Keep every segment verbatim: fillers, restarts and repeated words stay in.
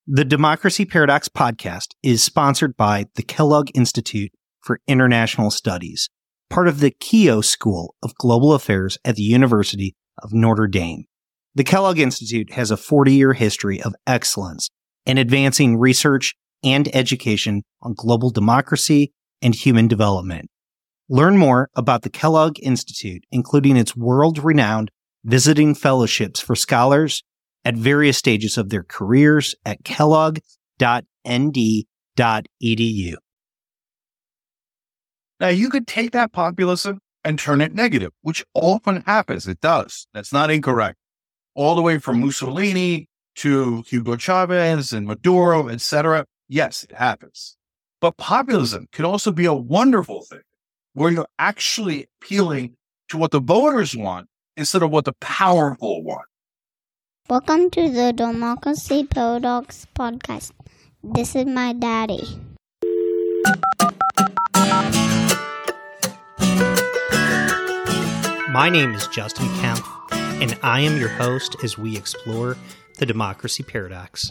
The Democracy Paradox podcast is sponsored by the Kellogg Institute for International Studies, part of the Keough School of Global Affairs at the University of Notre Dame. The Kellogg Institute has a forty-year history of excellence in advancing research and education on global democracy and human development. Learn more about the Kellogg Institute, including its world-renowned visiting fellowships for scholars at various stages of their careers at kellogg dot n d dot e d u. Now, you could take that populism and turn it negative, which often happens. It does. That's not incorrect. All the way from Mussolini to Hugo Chavez and Maduro, et cetera. Yes, it happens. But populism can also be a wonderful thing where you're actually appealing to what the voters want instead of what the powerful want. Welcome to the Democracy Paradox podcast. This is my daddy. My name is Justin Kemp, and I am your host as we explore the Democracy Paradox.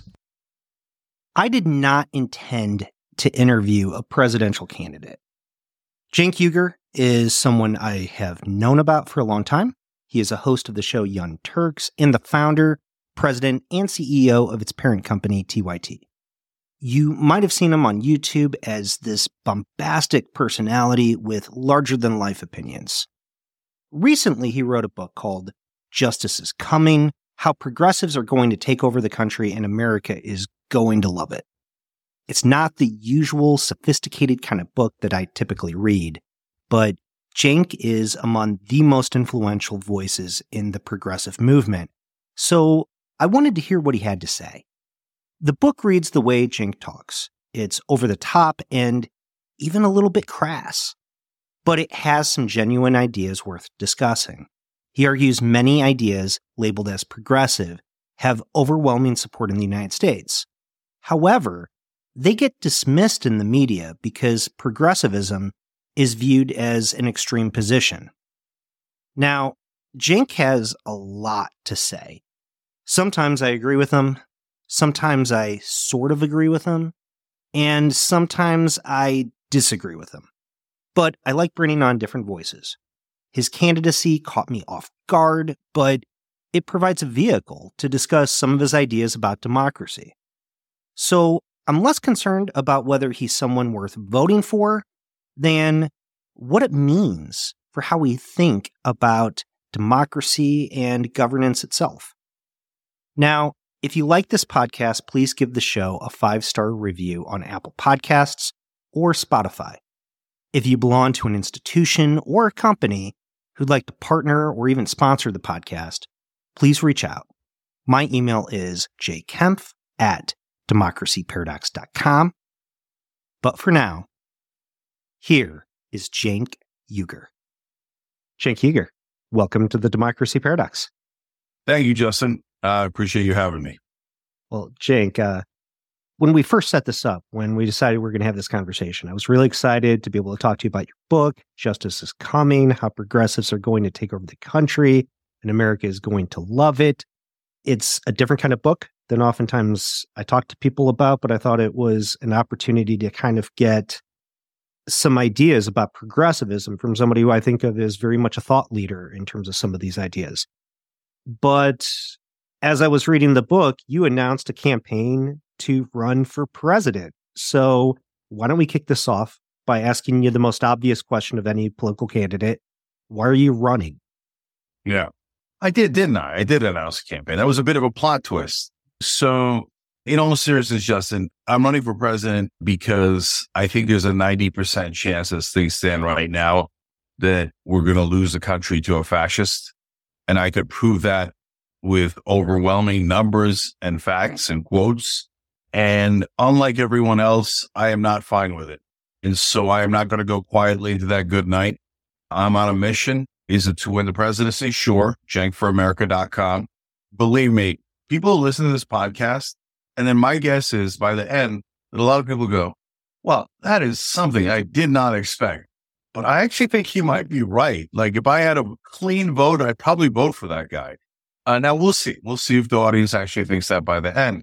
I did not intend to interview a presidential candidate. Cenk Uygur is someone I have known about for a long time. He is a host of the show Young Turks and the founder, president, and C E O of its parent company, T Y T. You might have seen him on YouTube as this bombastic personality with larger-than-life opinions. Recently, he wrote a book called Justice is Coming: How Progressives Are Going to Take Over the Country and America is Going to Love It. It's not the usual sophisticated kind of book that I typically read, but Cenk is among the most influential voices in the progressive movement, so I wanted to hear what he had to say. The book reads the way Cenk talks. It's over the top and even a little bit crass, but it has some genuine ideas worth discussing. He argues many ideas labeled as progressive have overwhelming support in the United States. However, they get dismissed in the media because progressivism is viewed as an extreme position. Now, Cenk has a lot to say. Sometimes I agree with him, sometimes I sort of agree with him, and sometimes I disagree with him. But I like bringing on different voices. His candidacy caught me off guard, but it provides a vehicle to discuss some of his ideas about democracy. So I'm less concerned about whether he's someone worth voting for than what it means for how we think about democracy and governance itself. Now, if you like this podcast, please give the show a five-star review on Apple Podcasts or Spotify. If you belong to an institution or a company who'd like to partner or even sponsor the podcast, please reach out. My email is jkempf at democracy paradox dot com. But for now, here is Cenk Uygur. Cenk Uygur, welcome to the Democracy Paradox. Thank you, Justin. I uh, appreciate you having me. Well, Cenk, uh, when we first set this up, when we decided we were going to have this conversation, I was really excited to be able to talk to you about your book, Justice is Coming: How Progressives Are Going to Take Over the Country and America is Going to Love It. It's a different kind of book than oftentimes I talk to people about, but I thought it was an opportunity to kind of get some ideas about progressivism from somebody who I think of as very much a thought leader in terms of some of these ideas. But as I was reading the book, you announced a campaign to run for president. So why don't we kick this off by asking you the most obvious question of any political candidate? Why are you running? Yeah, I did, didn't I? I did announce a campaign. That was a bit of a plot twist. So in all seriousness, Justin, I'm running for president because I think there's a ninety percent chance as things stand right now that we're going to lose the country to a fascist. And I could prove that with overwhelming numbers and facts and quotes. And unlike everyone else, I am not fine with it. And so I am not going to go quietly into that good night. I'm on a mission. Is it to win the presidency? Sure. cenk for america dot com. Believe me, people listen to this podcast. And then my guess is by the end that a lot of people go, well, that is something I did not expect. But I actually think he might be right. Like if I had a clean vote, I'd probably vote for that guy. Uh, now we'll see. We'll see if the audience actually thinks that by the end.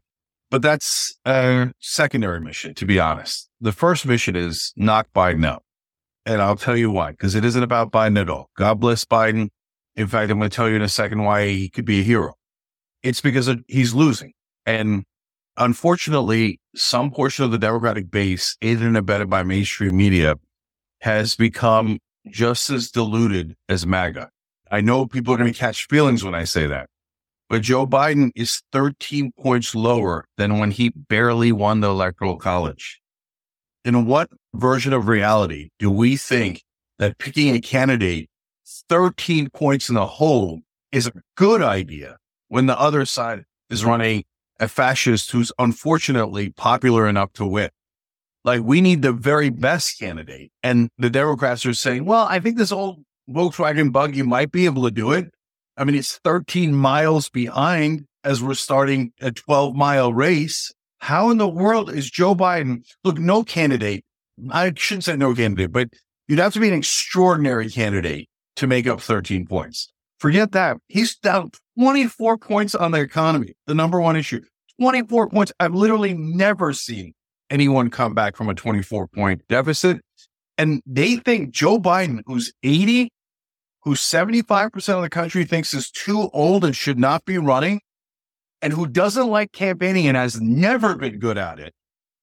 But that's a secondary mission, to be honest. The first mission is knock Biden out. And I'll tell you why, because it isn't about Biden at all. God bless Biden. In fact, I'm going to tell you in a second why he could be a hero. It's because of, he's losing. And unfortunately, some portion of the Democratic base, aided and abetted by mainstream media, has become just as diluted as MAGA. I know people are going to catch feelings when I say that. But Joe Biden is thirteen points lower than when he barely won the Electoral College. In what version of reality do we think that picking a candidate thirteen points in the hole is a good idea when the other side is running a fascist who's unfortunately popular enough to win? Like, we need the very best candidate. And the Democrats are saying, well, I think this old Volkswagen Buggy might be able to do it. I mean, it's thirteen miles behind as we're starting a twelve mile race. How in the world is Joe Biden? Look, no candidate, I shouldn't say no candidate, but you'd have to be an extraordinary candidate to make up thirteen points. Forget that. He's down twenty-four points on the economy, the number one issue. twenty-four points. I've literally never seen anyone come back from a twenty-four point deficit. And they think Joe Biden, who's eighty, who seventy-five percent of the country thinks is too old and should not be running, and who doesn't like campaigning and has never been good at it,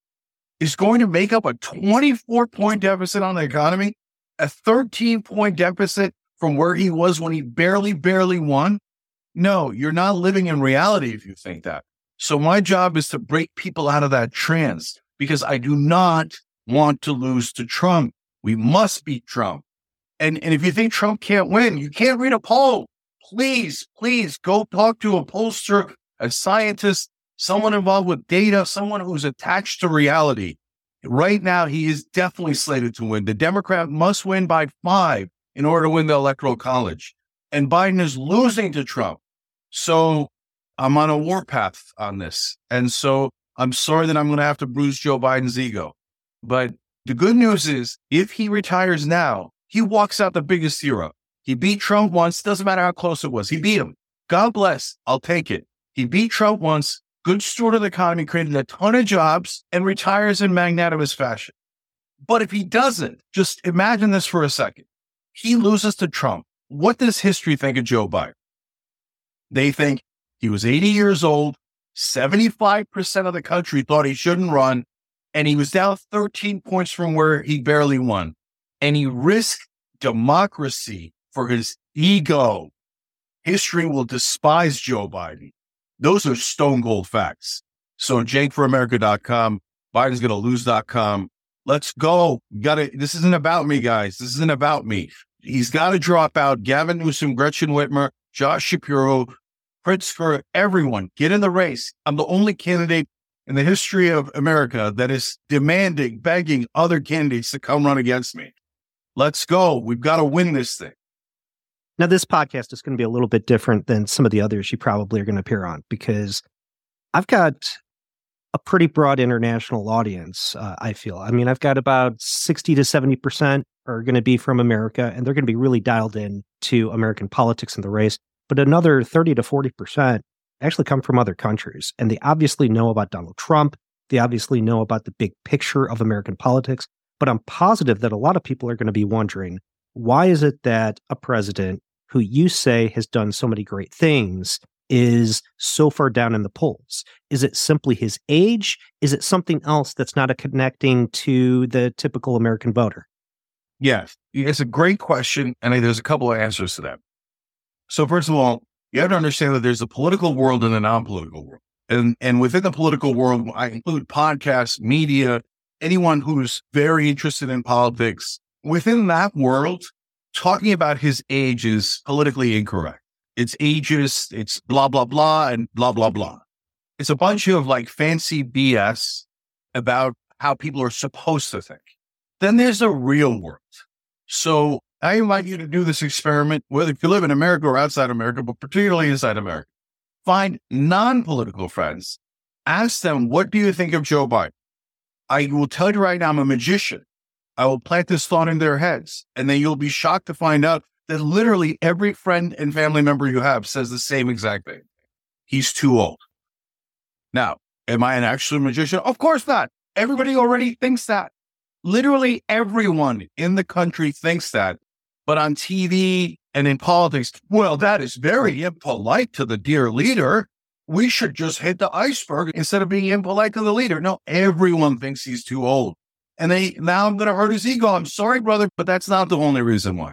is going to make up a twenty-four point deficit on the economy, a thirteen point deficit from where he was when he barely, barely won. No, you're not living in reality if you think that. So my job is to break people out of that trance, because I do not want to lose to Trump. We must beat Trump. And, and if you think Trump can't win, you can't read a poll. Please, please go talk to a pollster, a scientist, someone involved with data, someone who's attached to reality. Right now, he is definitely slated to win. The Democrat must win by five in order to win the Electoral College. And Biden is losing to Trump. So I'm on a warpath on this. And so I'm sorry that I'm going to have to bruise Joe Biden's ego. But the good news is, if he retires now, he walks out the biggest hero. He beat Trump once. Doesn't matter how close it was. He beat him. God bless. I'll take it. He beat Trump once. Good steward of the economy, created a ton of jobs, and retires in magnanimous fashion. But if he doesn't, just imagine this for a second. He loses to Trump. What does history think of Joe Biden? They think he was eighty years old. seventy-five percent of the country thought he shouldn't run. And he was down thirteen points from where he barely won. And he risked democracy for his ego. History will despise Joe Biden. Those are stone cold facts. So Jake for America dot com, Biden's going to lose dot com. Let's go. Got to, this isn't about me, guys. This isn't about me. He's got to drop out. Gavin Newsom, Gretchen Whitmer, Josh Shapiro, Pritzker, everyone, get in the race. I'm the only candidate in the history of America that is demanding, begging other candidates to come run against me. Let's go. We've got to win this thing. Now, this podcast is going to be a little bit different than some of the others you probably are going to appear on, because I've got a pretty broad international audience, uh, I feel. I mean, I've got about sixty to seventy percent are going to be from America, and they're going to be really dialed in to American politics and the race. But another thirty to forty percent actually come from other countries, and they obviously know about Donald Trump. They obviously know about the big picture of American politics. But I'm positive that a lot of people are going to be wondering, why is it that a president who you say has done so many great things is so far down in the polls? Is it simply his age? Is it something else that's not a connecting to the typical American voter? Yes, it's a great question, and there's a couple of answers to that. So first of all, you have to understand that there's a political world and a non-political world. And, and within the political world, I include podcasts, media, anyone who's very interested in politics. Within that world, talking about his age is politically incorrect. It's ageist, it's blah, blah, blah, and blah, blah, blah. It's a bunch of like fancy B S about how people are supposed to think. Then there's the real world. So I invite you to do this experiment, whether if you live in America or outside America, but particularly inside America. Find non-political friends. Ask them, what do you think of Joe Biden? I will tell you right now, I'm a magician. I will plant this thought in their heads, and then you'll be shocked to find out that literally every friend and family member you have says the same exact thing. He's too old. Now, Am I an actual magician? Of course not. Everybody already thinks that. Literally everyone in the country thinks that. But on T V and in politics, well, that is very impolite to the dear leader. We should just hit the iceberg instead of being impolite to the leader. No, everyone thinks he's too old. And they now I'm going to hurt his ego. I'm sorry, brother, but that's not the only reason why.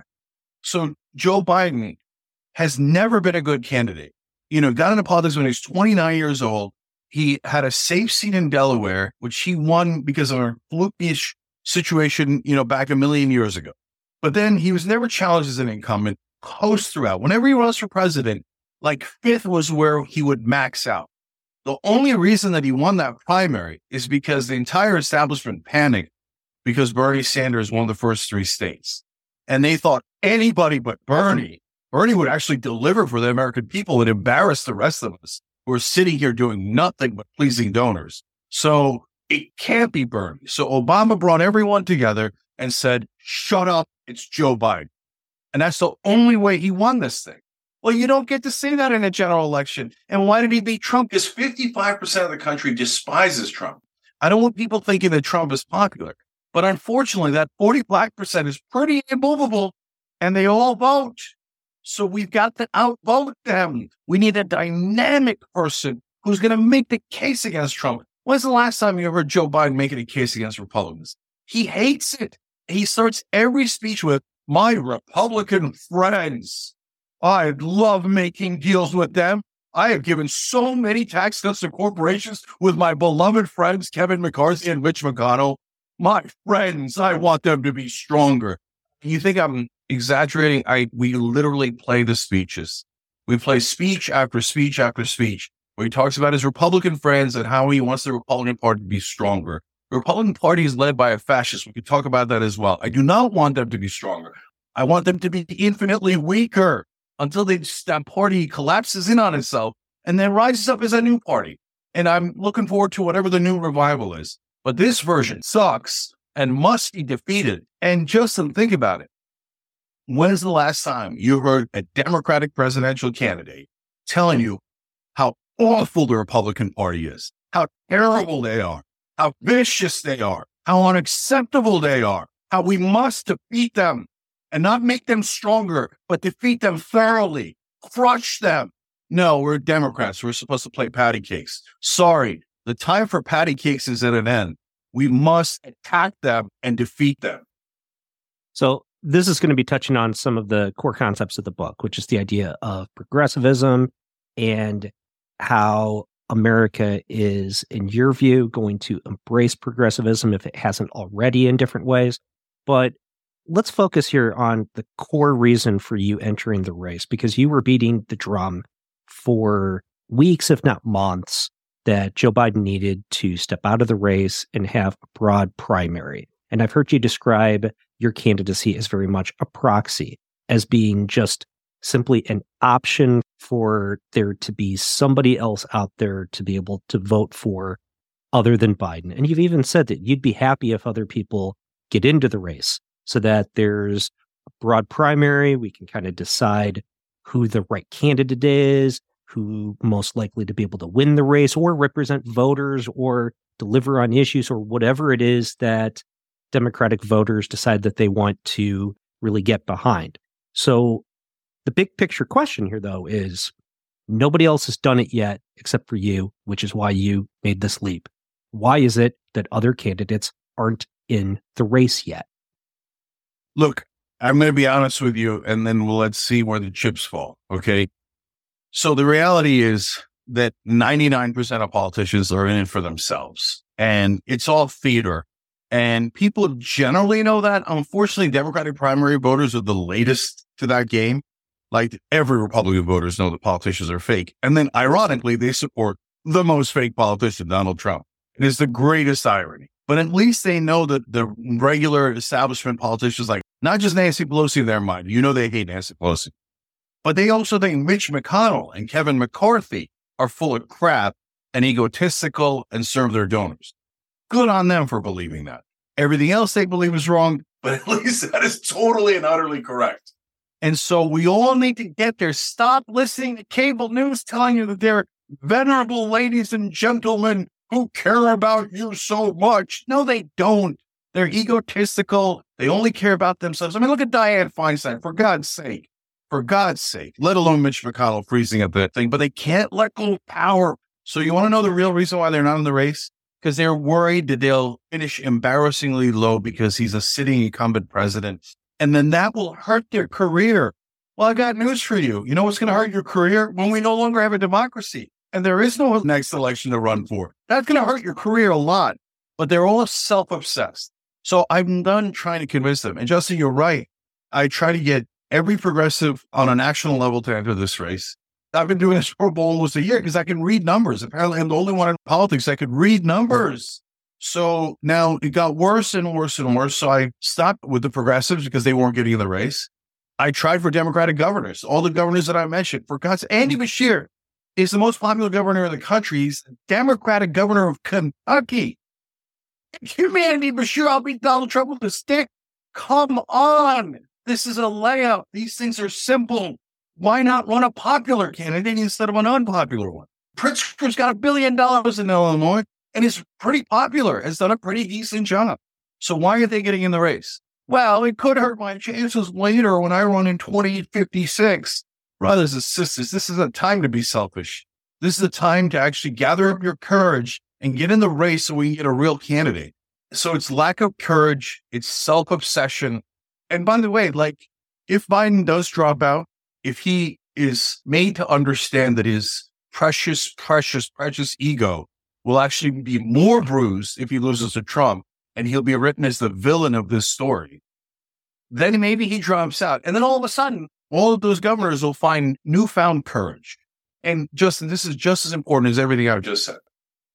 So Joe Biden has never been a good candidate. You know, got into politics when he was twenty-nine years old. He had a safe seat in Delaware, which he won because of a flukish situation, you know, back a million years ago. But then he was never challenged as an incumbent, coast throughout. Whenever he runs for president, like fifth was where he would max out. The only reason that he won that primary is because the entire establishment panicked because Bernie Sanders won the first three states. And they thought anybody but Bernie, Bernie would actually deliver for the American people and embarrass the rest of us who are sitting here doing nothing but pleasing donors. So it can't be Bernie. So Obama brought everyone together and said, shut up, it's Joe Biden. And that's the only way he won this thing. Well, you don't get to say that in a general election. And why did he beat Trump? Because fifty-five percent of the country despises Trump. I don't want people thinking that Trump is popular. But unfortunately, that forty-five percent is pretty immovable, and they all vote. So we've got to outvote them. We need a dynamic person who's going to make the case against Trump. When's the last time you heard Joe Biden making a case against Republicans? He hates it. He starts every speech with, my Republican friends. I love making deals with them. I have given so many tax cuts to corporations with my beloved friends, Kevin McCarthy and Mitch McConnell. My friends, I want them to be stronger. You think I'm exaggerating? I we literally play the speeches. We play speech after speech after speech where he talks about his Republican friends and how he wants the Republican Party to be stronger. The Republican Party is led by a fascist. We could talk about that as well. I do not want them to be stronger. I want them to be infinitely weaker until they, that party collapses in on itself and then rises up as a new party. And I'm looking forward to whatever the new revival is. But this version sucks and must be defeated. And just think about it. When's the last time you heard a Democratic presidential candidate telling you how awful the Republican Party is, how terrible they are, how vicious they are, how unacceptable they are, how we must defeat them and not make them stronger, but defeat them thoroughly, crush them? No, we're Democrats. We're supposed to play patty cakes. Sorry, the time for patty cakes is at an end. We must attack them and defeat them. So this is going to be touching on some of the core concepts of the book, which is the idea of progressivism and how America is, in your view, going to embrace progressivism if it hasn't already in different ways. But let's focus here on the core reason for you entering the race, because you were beating the drum for weeks, if not months, that Joe Biden needed to step out of the race and have a broad primary. And I've heard you describe your candidacy as very much a proxy, as being just simply an option for there to be somebody else out there to be able to vote for other than Biden. And you've even said that you'd be happy if other people get into the race so that there's a broad primary. We can kind of decide who the right candidate is, who most likely to be able to win the race or represent voters or deliver on issues or whatever it is that Democratic voters decide that they want to really get behind. So the big picture question here, though, is nobody else has done it yet except for you, which is why you made this leap. Why is it that other candidates aren't in the race yet? Look, I'm going to be honest with you, and then we'll let's see where the chips fall, okay? So the reality is that ninety-nine percent of politicians are in it for themselves, and it's all theater. And people generally know that. Unfortunately, Democratic primary voters are the latest to that game. Like every Republican voters know that politicians are fake. And then ironically, they support the most fake politician, Donald Trump. It is the greatest irony. But at least they know that the regular establishment politicians, like not just Nancy Pelosi in their mind, you know they hate Nancy Pelosi, but they also think Mitch McConnell and Kevin McCarthy are full of crap and egotistical and serve their donors. Good on them for believing that. Everything else they believe is wrong, but at least that is totally and utterly correct. And so we all need to get there. Stop listening to cable news telling you that they're venerable ladies and gentlemen who care about you so much. No, they don't. They're egotistical. They only care about themselves. I mean, look at Dianne Feinstein, for God's sake. For God's sake, let alone Mitch McConnell freezing at that thing, but they can't let go of power. So you want to know the real reason why they're not in the race? Because they're worried that they'll finish embarrassingly low because he's a sitting incumbent president. And then that will hurt their career. Well, I got news for you. You know what's going to hurt your career? When we no longer have a democracy and there is no next election to run for. That's going to hurt your career a lot. But they're all self-obsessed. So I'm done trying to convince them. And Justin, you're right. I try to get every progressive on a national level to enter this race. I've been doing this for almost a year because I can read numbers. Apparently, I'm the only one in politics that could read numbers. So now it got worse and worse and worse. So I stopped with the progressives because they weren't getting in the race. I tried for Democratic governors, all the governors that I mentioned. For God's sake, Andy Beshear is the most popular governor in the country. He's the Democratic governor of Kentucky. Give me Andy Beshear, I'll beat Donald Trump with a stick. Come on. This is a layout. These things are simple. Why not run a popular candidate instead of an unpopular one? Pritzker's got a billion dollars in Illinois and is pretty popular, has done a pretty decent job. So why are they getting in the race? Well, it could hurt my chances later when I run in twenty fifty-six. Brothers and sisters, this is a time to be selfish. This is a time to actually gather up your courage and get in the race so we can get a real candidate. So it's lack of courage. It's self-obsession. And by the way, like if Biden does drop out, if he is made to understand that his precious, precious, precious ego will actually be more bruised if he loses to Trump, and he'll be written as the villain of this story, then maybe he drops out. And then all of a sudden, all of those governors will find newfound courage. And Justin, this is just as important as everything I've just said.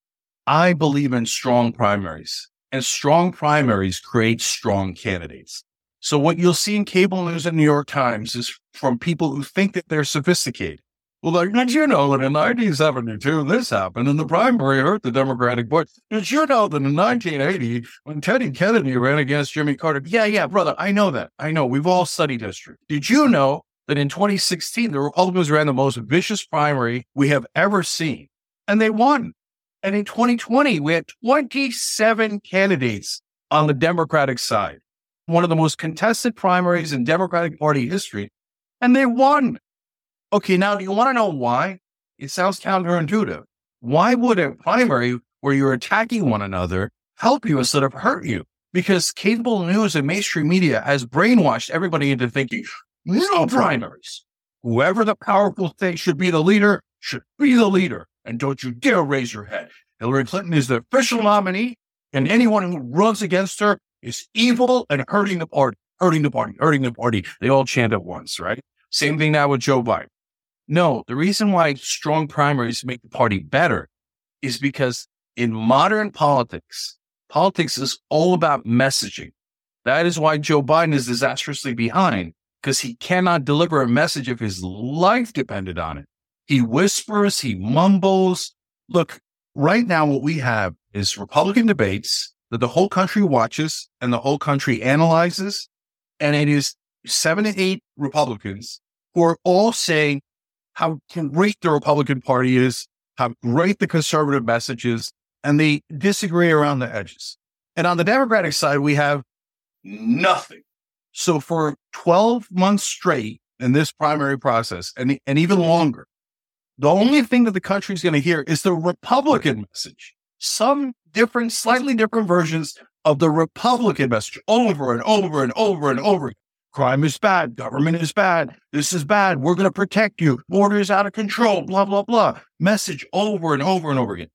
I believe in strong primaries, and strong primaries create strong candidates. So what you'll see in cable news and New York Times is from people who think that they're sophisticated. Well, like, did you know that in nineteen seventy-two, this happened and the primary hurt the Democratic Party? Did you know that in nineteen eighty, when Teddy Kennedy ran against Jimmy Carter? Yeah, yeah, brother, I know that. I know. We've all studied history. Did you know that in twenty sixteen, the Republicans ran the most vicious primary we have ever seen? And they won. And in twenty twenty, we had twenty-seven candidates on the Democratic side. One of the most contested primaries in Democratic Party history, and they won. Okay, now do you want to know why? It sounds counterintuitive. Why would a primary where you're attacking one another help you instead of hurt you? Because cable news and mainstream media has brainwashed everybody into thinking, no primaries. Whoever the powerful thing should be the leader, should be the leader. And don't you dare raise your head. Hillary Clinton is the official nominee, and anyone who runs against her is evil and hurting the party, hurting the party, hurting the party. They all chant at once, right? Same thing now with Joe Biden. No, the reason why strong primaries make the party better is because in modern politics, politics is all about messaging. That is why Joe Biden is disastrously behind, because he cannot deliver a message if his life depended on it. He whispers, he mumbles. Look, right now what we have is Republican debates that the whole country watches and the whole country analyzes. And it is seven to eight Republicans who are all saying how great the Republican Party is, how great the conservative message is, and they disagree around the edges. And on the Democratic side, we have nothing. So for twelve months straight in this primary process, and, and even longer, the only thing that the country is going to hear is the Republican message. Some different, slightly different versions of the Republican message over and over and over and over. Crime is bad. Government is bad. This is bad. We're going to protect you. Border is out of control. Blah, blah, blah. Message over and over and over again.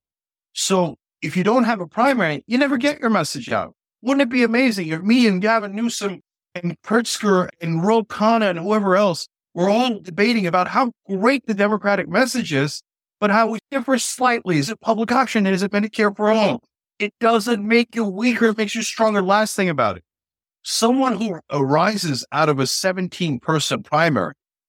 So if you don't have a primary, you never get your message out. Wouldn't it be amazing if me and Gavin Newsom and Pritzker and Ro Khanna and whoever else were all debating about how great the Democratic message is, but how we differ slightly? Is it public option? Is it Medicare for all? It doesn't make you weaker. It makes you stronger. Last thing about it. Someone who arises out of a seventeen-person primary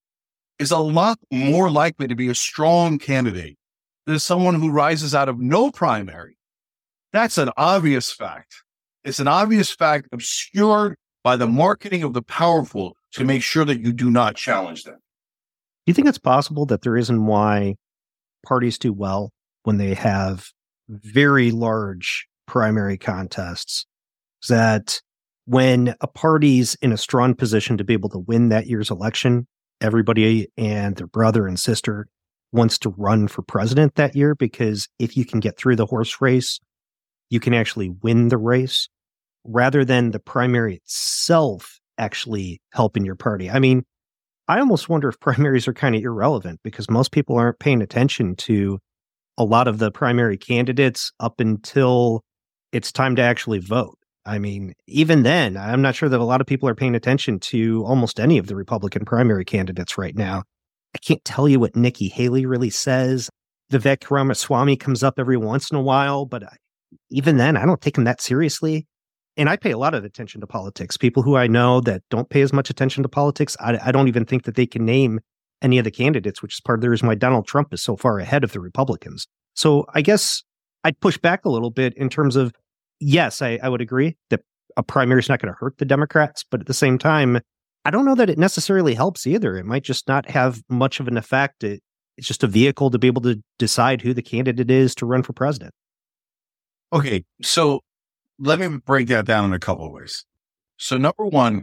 is a lot more likely to be a strong candidate than someone who rises out of no primary. That's an obvious fact. It's an obvious fact obscured by the marketing of the powerful to make sure that you do not challenge them. Do you think it's possible that the reason why parties do well when they have very large primary contests is that when a party's in a strong position to be able to win that year's election, everybody and their brother and sister wants to run for president that year, because if you can get through the horse race, you can actually win the race rather than the primary itself actually helping your party. I mean, I almost wonder if primaries are kind of irrelevant because most people aren't paying attention to a lot of the primary candidates up until it's time to actually vote. I mean, even then, I'm not sure that a lot of people are paying attention to almost any of the Republican primary candidates right now. I can't tell you what Nikki Haley really says. Vivek Ramaswamy comes up every once in a while, but I, even then, I don't take him that seriously. And I pay a lot of attention to politics. People who I know that don't pay as much attention to politics, I, I don't even think that they can name any of the candidates, which is part of the reason why Donald Trump is so far ahead of the Republicans. So I guess I'd push back a little bit in terms of, yes, I, I would agree that a primary is not going to hurt the Democrats, but at the same time, I don't know that it necessarily helps either. It might just not have much of an effect. It, it's just a vehicle to be able to decide who the candidate is to run for president. Okay, so let me break that down in a couple of ways. So number one,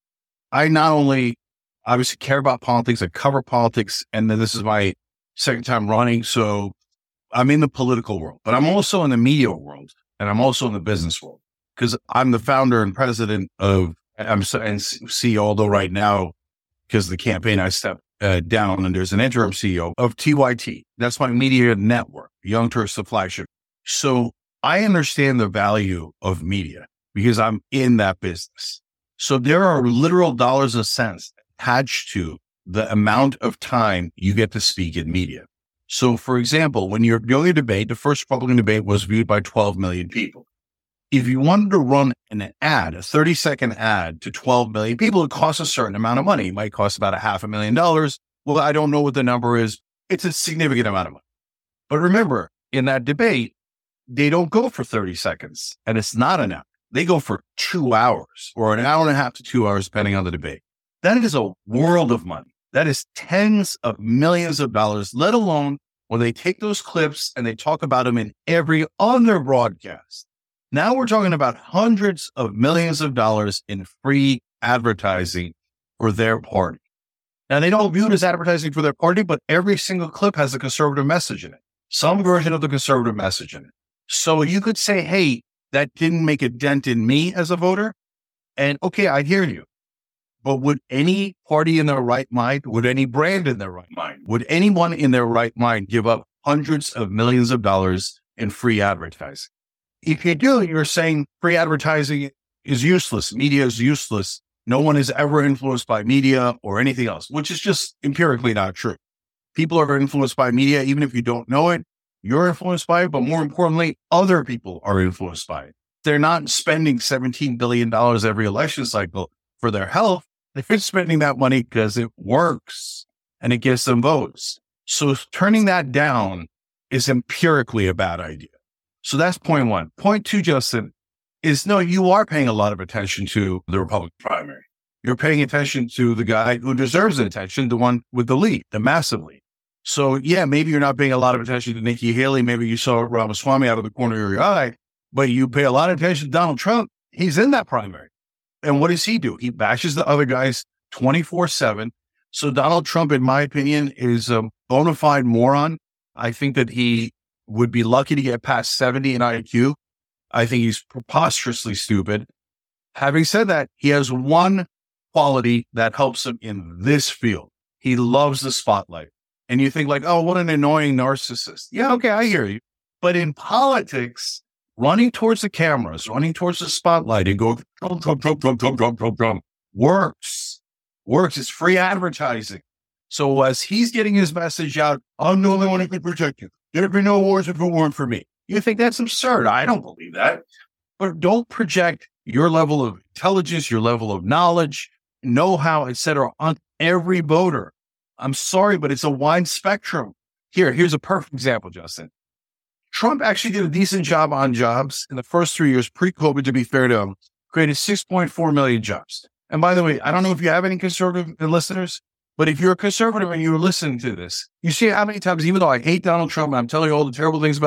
I not only obviously care about politics, I cover politics, and then this is my second time running, so I'm in the political world, but I'm also in the media world, and I'm also in the business world, because I'm the founder and president of, I'm and C E O, although right now, because of the campaign, I stepped uh, down, and there's an interim C E O of T Y T. That's my media network, Young Turks, the flagship. So I understand the value of media because I'm in that business. So there are literal dollars and cents attached to the amount of time you get to speak in media. So, for example, when you're doing a debate, the first Republican debate was viewed by twelve million people. If you wanted to run an ad, a thirty second ad to twelve million people, it costs a certain amount of money. It might cost about a half a million dollars. Well, I don't know what the number is. It's a significant amount of money. But remember, in that debate, they don't go for thirty seconds, and it's not an hour. They go for two hours or an hour and a half to two hours, depending on the debate. That is a world of money. That is tens of millions of dollars, let alone when they take those clips and they talk about them in every other broadcast. Now we're talking about hundreds of millions of dollars in free advertising for their party. Now, they don't view it as advertising for their party, but every single clip has a conservative message in it, some version of the conservative message in it. So you could say, hey, that didn't make a dent in me as a voter. And okay, I hear you. But would any party in their right mind, would any brand in their right mind, would anyone in their right mind give up hundreds of millions of dollars in free advertising? If you do, you're saying free advertising is useless. Media is useless. No one is ever influenced by media or anything else, which is just empirically not true. People are influenced by media, even if you don't know it. You're influenced by it, but more importantly, other people are influenced by it. They're not spending seventeen billion dollars every election cycle for their health. They're spending that money because it works and it gives them votes. So turning that down is empirically a bad idea. So that's point one. Point two, Justin, is no, you are paying a lot of attention to the Republican primary. You're paying attention to the guy who deserves the attention, the one with the lead, the massive lead. So yeah, maybe you're not paying a lot of attention to Nikki Haley. Maybe you saw Ramaswamy out of the corner of your eye, but you pay a lot of attention to Donald Trump. He's in that primary. And what does he do? He bashes the other guys twenty-four seven. So Donald Trump, in my opinion, is a bona fide moron. I think that he would be lucky to get past seventy in I Q. I think he's preposterously stupid. Having said that, he has one quality that helps him in this field. He loves the spotlight. And you think like, oh, what an annoying narcissist. Yeah, okay, I hear you. But in politics, running towards the cameras, running towards the spotlight and go, Trump, Trump, Trump, Trump, Trump, Trump, Trump, Trump, works. Works. It's free advertising. So as he's getting his message out, I'm the only one who can protect you. There'd be no wars if it weren't for me. You think that's absurd. I don't believe that. But don't project your level of intelligence, your level of knowledge, know-how, et cetera, on every voter. I'm sorry, but it's a wide spectrum. Here, here's a perfect example, Justin. Trump actually did a decent job on jobs in the first three years pre-COVID, to be fair to him, created six point four million jobs. And by the way, I don't know if you have any conservative listeners, but if you're a conservative and you're listening to this, you see how many times, even though I hate Donald Trump, and I'm telling you all the terrible things about him,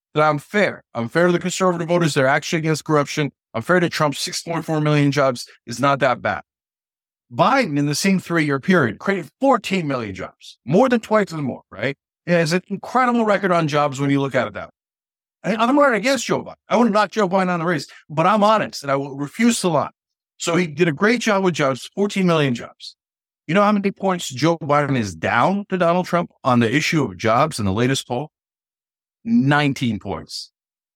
that I'm fair. I'm fair to the conservative voters. They're actually against corruption. I'm fair to Trump's six point four million jobs. It's not that bad. Biden, in the same three-year period, created fourteen million jobs, more than twice as more, right? It has an incredible record on jobs when you look at it that way. I'm not against Joe Biden. I wouldn't knock Joe Biden on the race, but I'm honest, and I will refuse to lie. So he did a great job with jobs, fourteen million jobs. You know how many points Joe Biden is down to Donald Trump on the issue of jobs in the latest poll? nineteen points.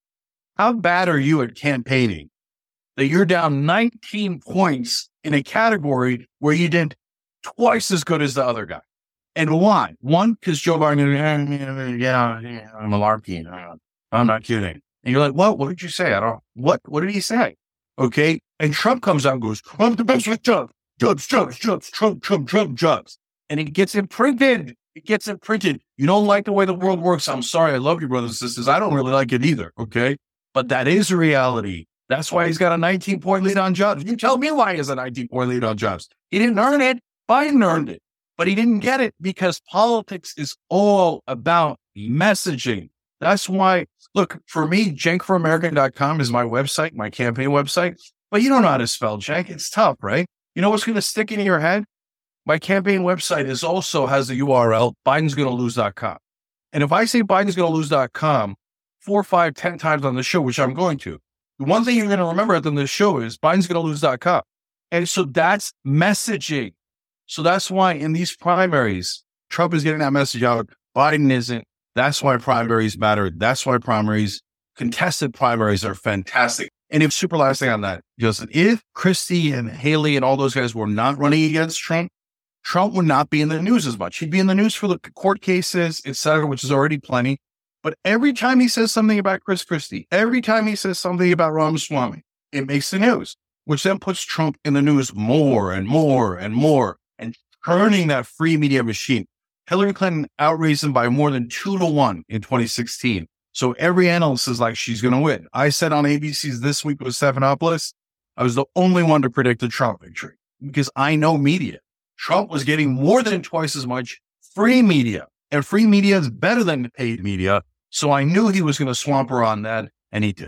How bad are you at campaigning that you're down nineteen points in a category where you did twice as good as the other guy? And why? One, because Joe Biden, yeah, yeah, I'm malarkey. I'm not kidding. And you're like, what? What did you say? I don't, what, what did he say? Okay. And Trump comes out and goes, I'm the best with jobs, jobs, jobs, jobs, Trump, Trump, Trump, jobs. And it gets imprinted. It gets imprinted. You don't like the way the world works. I'm sorry. I love you, brothers and sisters. I don't really like it either. Okay. But that is reality. That's why he's got a nineteen point lead on jobs. You tell me why he has a nineteen point lead on jobs. He didn't earn it. Biden earned it, but he didn't get it because politics is all about messaging. That's why, look, for me, cenk for america dot com is my website, my campaign website, but you don't know how to spell Cenk. It's tough, right? You know what's going to stick in your head? My campaign website is also has the U R L, Bidens Gonna Lose dot com. And if I say Bidens Gonna Lose dot com four, five, ten times on the show, which I'm going to, the one thing you're going to remember at the end of the show is Bidens Gonna Lose dot com. And so that's messaging. So that's why in these primaries, Trump is getting that message out. Biden isn't. That's why primaries matter. That's why primaries, contested primaries are fantastic. And if super last thing on that, Justin, if Christie and Haley and all those guys were not running against Trump, Trump would not be in the news as much. He'd be in the news for the court cases, et cetera, which is already plenty. But every time he says something about Chris Christie, every time he says something about Ramaswamy, it makes the news, which then puts Trump in the news more and more and more and turning that free media machine. Hillary Clinton outraised him by more than two to one in twenty sixteen. So every analyst is like, she's going to win. I said on A B C's This Week with Stephanopoulos, I was the only one to predict a Trump victory because I know media. Trump was getting more than twice as much free media, and free media is better than paid media. So I knew he was going to swamp her on that, and he did.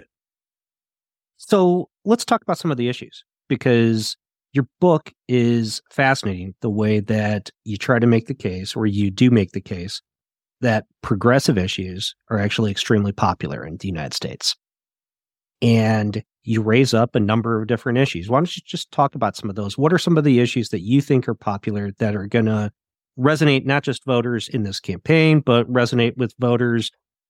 So let's talk about some of the issues, because your book is fascinating the way that you try to make the case, or you do make the case, that progressive issues are actually extremely popular in the United States. And you raise up a number of different issues. Why don't you just talk about some of those? What are some of the issues that you think are popular that are going to resonate not just voters in this campaign, but resonate with voters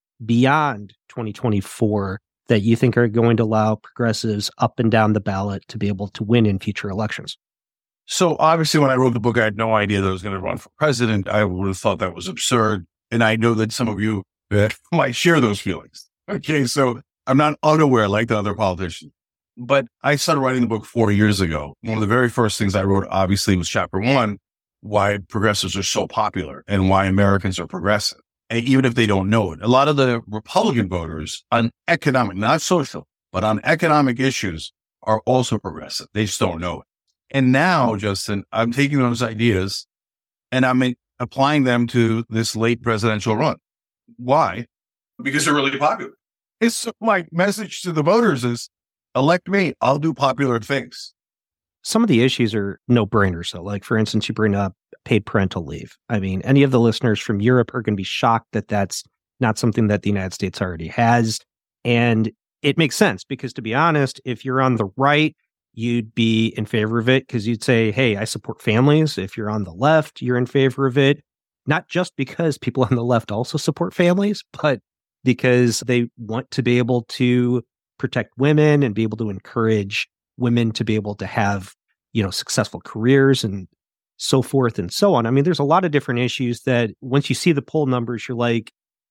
beyond twenty twenty-four that you think are going to allow progressives up and down the ballot to be able to win in future elections? So obviously when I wrote the book, I had no idea that I was going to run for president. I would have thought that was absurd. And I know that some of you uh, might share those feelings. Okay, so I'm not unaware like the other politicians. But I started writing the book four years ago. One of the very first things I wrote, obviously, was chapter one, why progressives are so popular and why Americans are progressive. And even if they don't know it, a lot of the Republican voters on economic, not social, but on economic issues are also progressive. They just don't know it. And now, Justin, I'm taking those ideas and I'm applying them to this late presidential run. Why? Because they're really popular. It's my message to the voters is elect me. I'll do popular things. Some of the issues are no-brainers, though. Like, for instance, you bring up paid parental leave. I mean, any of the listeners from Europe are going to be shocked that that's not something that the United States already has. And it makes sense because, to be honest, if you're on the right, you'd be in favor of it because you'd say, hey, I support families. If you're on the left, you're in favor of it. Not just because people on the left also support families, but because they want to be able to protect women and be able to encourage women to be able to have, you know, successful careers and so forth and so on. I mean, there's a lot of different issues that once you see the poll numbers, you're like,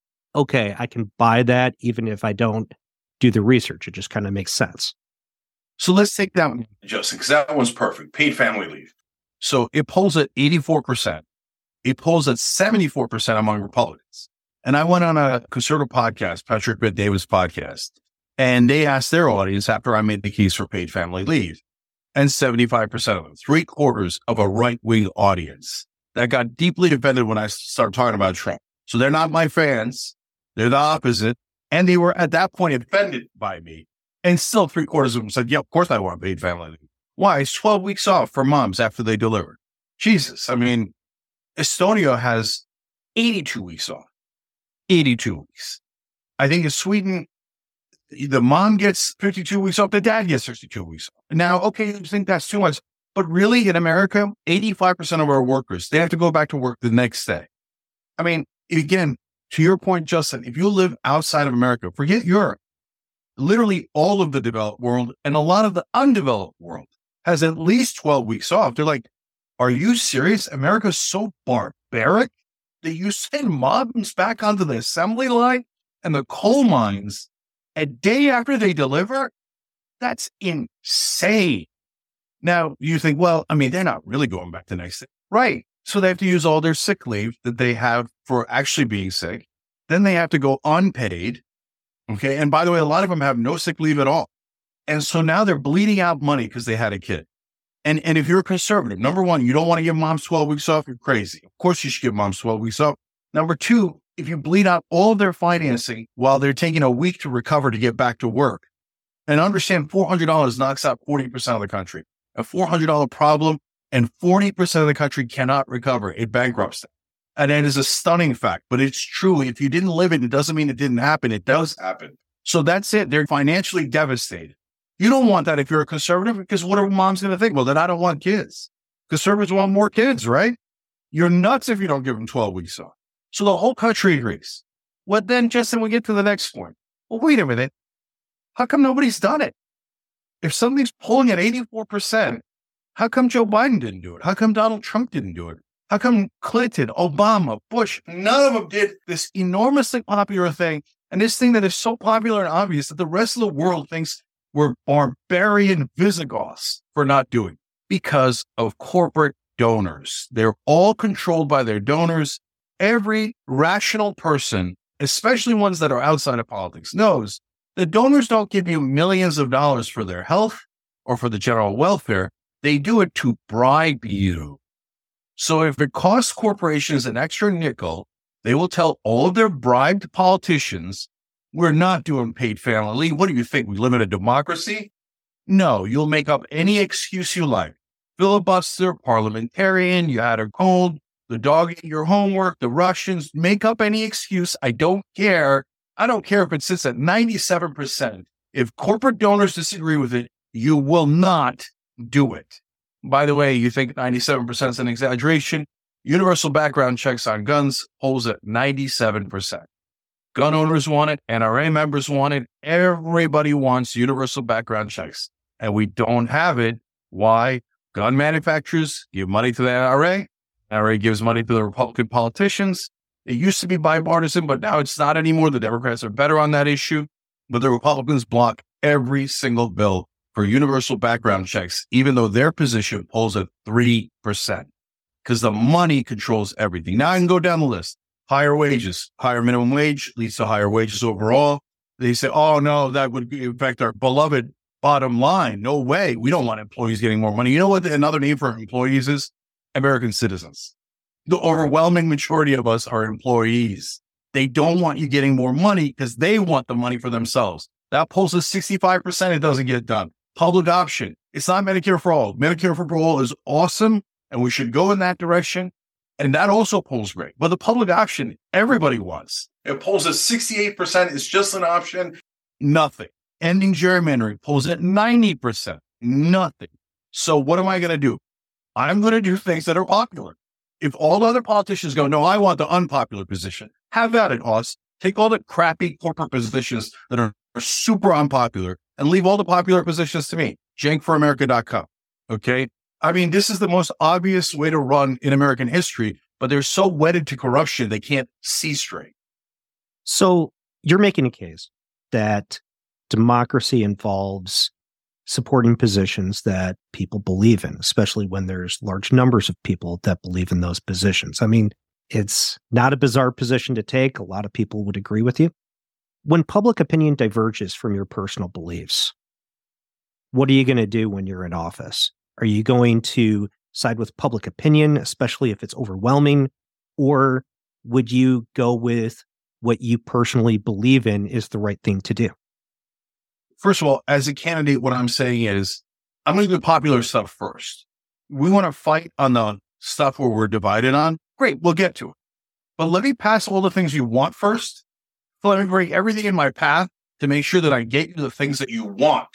okay, I can buy that even if I don't do the research. It just kind of makes sense. So let's take that one, Justin, because that one's perfect. Paid family leave. So it polls at eighty-four percent. It polls at seventy-four percent among Republicans. And I went on a conservative podcast, Patrick Bet-David's podcast, and they asked their audience after I made the case for paid family leave. And seventy-five percent of them, three quarters of a right-wing audience that got deeply offended when I started talking about Trump. So they're not my fans. They're the opposite. And they were at that point offended by me. And still three quarters of them said, yeah, of course I want paid family leave. Why? It's twelve weeks off for moms after they deliver. Jesus. I mean, Estonia has eighty-two weeks off. eighty-two weeks. I think in Sweden, the mom gets fifty-two weeks off, the dad gets sixty-two weeks off. Now, okay, you think that's too much. But really, in America, eighty-five percent of our workers, they have to go back to work the next day. I mean, again, to your point, Justin, if you live outside of America, forget Europe. Literally all of the developed world and a lot of the undeveloped world has at least twelve weeks off. They're like, are you serious? America's so barbaric that you send moms back onto the assembly line and the coal mines a day after they deliver? That's insane. Now, you think, well, I mean, they're not really going back the next day. Right. So they have to use all their sick leave that they have for actually being sick. Then they have to go unpaid. Okay. And by the way, a lot of them have no sick leave at all. And so now they're bleeding out money because they had a kid. And and if you're a conservative, number one, you don't want to give moms twelve weeks off, you're crazy. Of course you should give moms twelve weeks off. Number two, if you bleed out all of their financing while they're taking a week to recover to get back to work, and understand four hundred dollars knocks out forty percent of the country. A four hundred dollars problem, and forty percent of the country cannot recover. It bankrupts them. And that is a stunning fact, but it's true. If you didn't live it, it doesn't mean it didn't happen. It does happen. So that's it. They're financially devastated. You don't want that if you're a conservative, because what are moms going to think? Well, then I don't want kids. Conservatives want more kids, right? You're nuts if you don't give them twelve weeks off. So the whole country agrees. Well, then, Justin, we get to the next point. Well, wait a minute. How come nobody's done it? If something's pulling at eighty-four percent, how come Joe Biden didn't do it? How come Donald Trump didn't do it? How come Clinton, Obama, Bush, none of them did this enormously popular thing, and this thing that is so popular and obvious that the rest of the world thinks we're barbarian Visigoths for not doing? Because of corporate donors. They're all controlled by their donors. Every rational person, especially ones that are outside of politics, knows the donors don't give you millions of dollars for their health or for the general welfare. They do it to bribe you. So if it costs corporations an extra nickel, they will tell all of their bribed politicians, we're not doing paid family leave. What do you think? We live in a democracy? No, you'll make up any excuse you like. Filibuster, parliamentarian, you had a cold, the dog ate your homework, the Russians, make up any excuse. I don't care. I don't care if it sits at ninety-seven percent. If corporate donors disagree with it, you will not do it. By the way, you think ninety-seven percent is an exaggeration? Universal background checks on guns holds at ninety-seven percent. Gun owners want it. N R A members want it. Everybody wants universal background checks. And we don't have it. Why? Gun manufacturers give money to the N R A. N R A gives money to the Republican politicians. It used to be bipartisan, but now it's not anymore. The Democrats are better on that issue. But the Republicans block every single bill for universal background checks, even though their position polls at three percent, because the money controls everything. Now I can go down the list. Higher wages, higher minimum wage leads to higher wages overall. They say, oh, no, that would affect our beloved bottom line. No way. We don't want employees getting more money. You know what another name for employees is? American citizens. The overwhelming majority of us are employees. They don't want you getting more money because they want the money for themselves. That polls is sixty-five percent. It doesn't get done. Public option. It's not Medicare for all. Medicare for all is awesome, and we should go in that direction. And that also polls great. But the public option, everybody wants. It polls at sixty-eight percent. It's just an option. Nothing. Ending gerrymandering polls at ninety percent. Nothing. So what am I going to do? I'm going to do things that are popular. If all other politicians go, no, I want the unpopular position, have at it, Hoss. Take all the crappy corporate positions that are, are super unpopular and leave all the popular positions to me. jank for america dot com. Okay? I mean, this is the most obvious way to run in American history, but they're so wedded to corruption, they can't see straight. So you're making a case that democracy involves supporting positions that people believe in, especially when there's large numbers of people that believe in those positions. I mean, it's not a bizarre position to take. A lot of people would agree with you. When public opinion diverges from your personal beliefs, what are you going to do when you're in office? Are you going to side with public opinion, especially if it's overwhelming? Or would you go with what you personally believe in is the right thing to do? First of all, as a candidate, what I'm saying is I'm going to do popular stuff first. We want to fight on the stuff where we're divided on. Great, we'll get to it. But let me pass all the things you want first. So let me bring everything in my path to make sure that I get you the things that you want.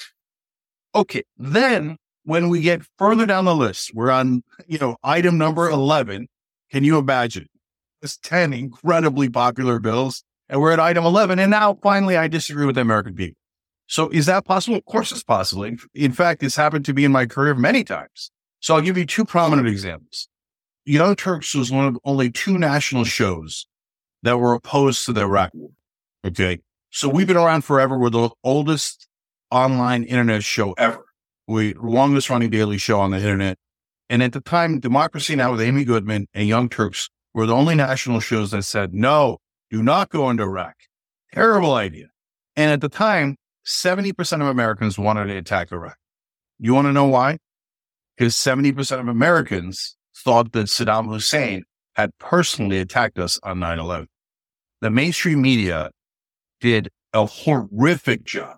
Okay, then when we get further down the list, we're on, you know, item number eleven. Can you imagine? It's ten incredibly popular bills, and we're at item eleven. And now finally, I disagree with the American people. So is that possible? Of course it's possible. In, in fact, it's happened to me in my career many times. So I'll give you two prominent examples. Young Turks was one of only two national shows that were opposed to the Iraq War. Okay. So we've been around forever. We're the oldest online internet show ever. We longest running daily show on the internet. And at the time, Democracy Now! With Amy Goodman and Young Turks were the only national shows that said, no, do not go into Iraq. Terrible idea. And at the time, seventy percent of Americans wanted to attack Iraq. You want to know why? Because seventy percent of Americans thought that Saddam Hussein had personally attacked us on nine eleven. The mainstream media did a horrific job.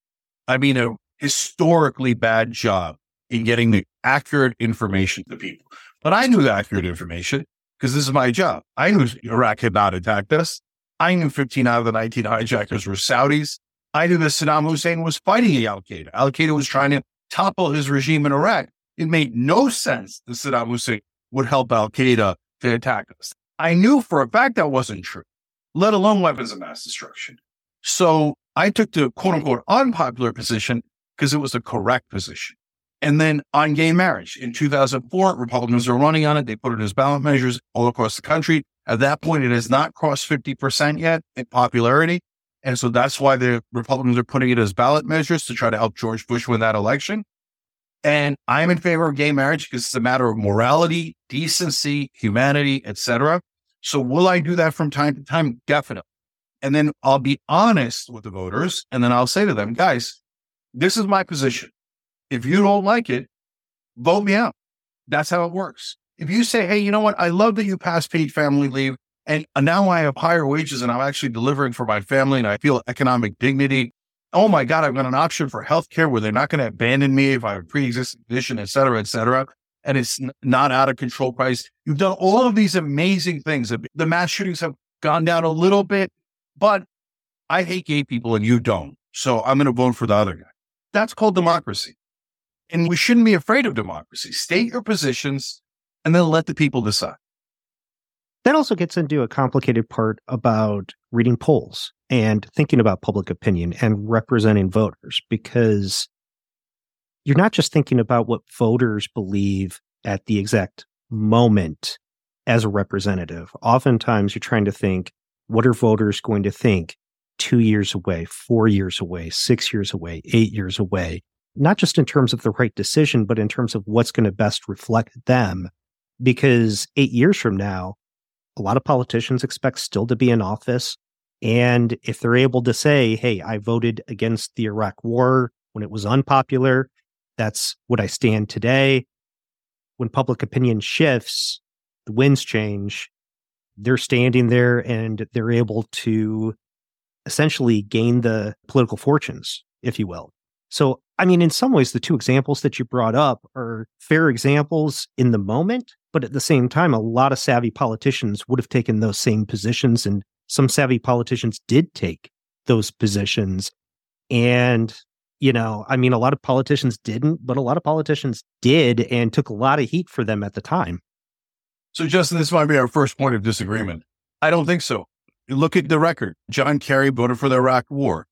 I mean, a historically bad job in getting the accurate information to people. But I knew the accurate information because this is my job. I knew Iraq had not attacked us. I knew fifteen out of the nineteen hijackers were Saudis. I knew that Saddam Hussein was fighting Al-Qaeda. Al-Qaeda was trying to topple his regime in Iraq. It made no sense that Saddam Hussein would help Al-Qaeda to attack us. I knew for a fact that wasn't true, let alone weapons of mass destruction. So I took the quote-unquote unpopular position because it was the correct position. And then on gay marriage, in two thousand four, Republicans are running on it. They put it as ballot measures all across the country. At that point, it has not crossed fifty percent yet in popularity. And so that's why the Republicans are putting it as ballot measures to try to help George Bush win that election. And I'm in favor of gay marriage because it's a matter of morality, decency, humanity, et cetera. So will I do that from time to time? Definitely. And then I'll be honest with the voters. And then I'll say to them, guys, this is my position. If you don't like it, vote me out. That's how it works. If you say, hey, you know what? I love that you passed paid family leave. And now I have higher wages and I'm actually delivering for my family and I feel economic dignity. Oh my God, I've got an option for healthcare where they're not going to abandon me if I have a pre-existing condition, et cetera, et cetera. And it's n- not out of control price. You've done all of these amazing things. The mass shootings have gone down a little bit, but I hate gay people and you don't. So I'm going to vote for the other guy. That's called democracy. And we shouldn't be afraid of democracy. State your positions and then let the people decide. That also gets into a complicated part about reading polls and thinking about public opinion and representing voters, because you're not just thinking about what voters believe at the exact moment as a representative. Oftentimes you're trying to think, what are voters going to think two years away, four years away, six years away, eight years away, not just in terms of the right decision, but in terms of what's going to best reflect them. Because eight years from now, a lot of politicians expect still to be in office. And if they're able to say, hey, I voted against the Iraq war when it was unpopular, that's what I stand today. When public opinion shifts, the winds change, they're standing there and they're able to essentially gain the political fortunes, if you will. So, I mean, in some ways, the two examples that you brought up are fair examples in the moment, but at the same time, a lot of savvy politicians would have taken those same positions, and some savvy politicians did take those positions. And, you know, I mean, a lot of politicians didn't, but a lot of politicians did and took a lot of heat for them at the time. So, Justin, this might be our first point of disagreement. I don't think so. Look at the record. John Kerry voted for the Iraq War.